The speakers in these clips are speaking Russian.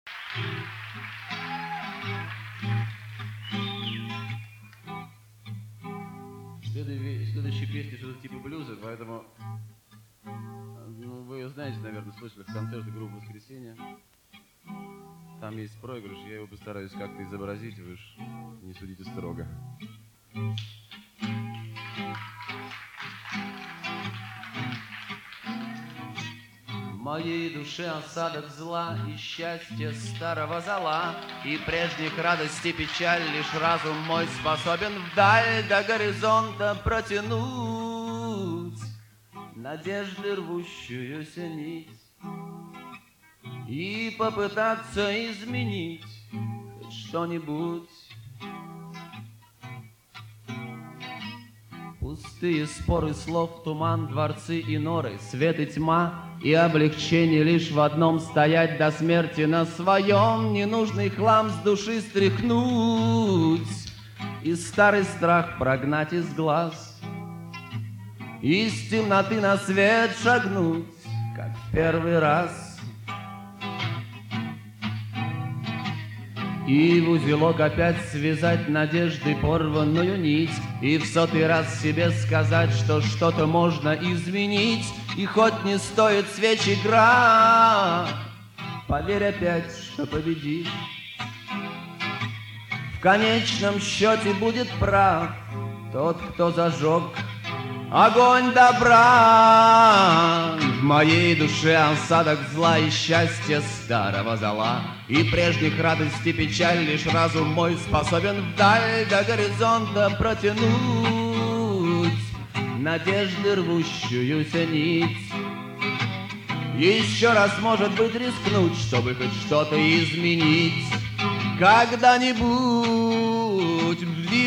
Следующая песня что-то типа блюза, поэтому вы ее знаете, наверное, слышали в концерте группы «Воскресенье». Там есть проигрыш, я его постараюсь как-то изобразить, вы ж не судите строго. В моей душе осадок зла и счастье старого зола, и прежних радостей печаль лишь разум мой способен вдаль до горизонта протянуть надежды рвущуюся нить и попытаться изменить хоть что-нибудь. Пустые споры слов, туман, дворцы и норы, свет и тьма, и облегчение лишь в одном — стоять до смерти на своем, ненужный хлам с души стряхнуть и старый страх прогнать из глаз, из темноты на свет шагнуть, как в первый раз. И в узелок опять связать надежды порванную нить, и в сотый раз себе сказать, что что-то можно изменить, и хоть не стоит свеч игра, поверь опять, что победишь. В конечном счете будет прав тот, кто зажег огонь добра. В моей душе осадок зла и счастья старого зола, и прежних радостей печаль лишь разум мой способен вдаль до горизонта протянуть надежды рвущуюся нить. Еще раз, может быть, рискнуть, чтобы хоть что-то изменить когда-нибудь.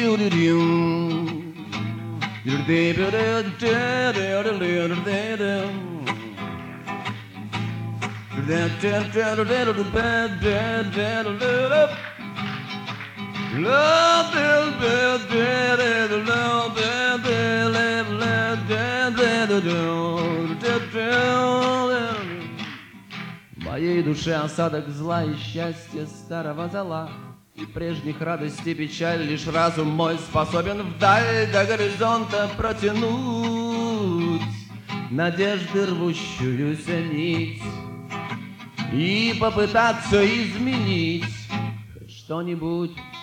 В моей душе осадок зла и счастья старого зола, и прежних радостей печаль лишь разум мой способен вдаль до горизонта протянуть надежды рвущуюся нить и попытаться изменить хоть что-нибудь.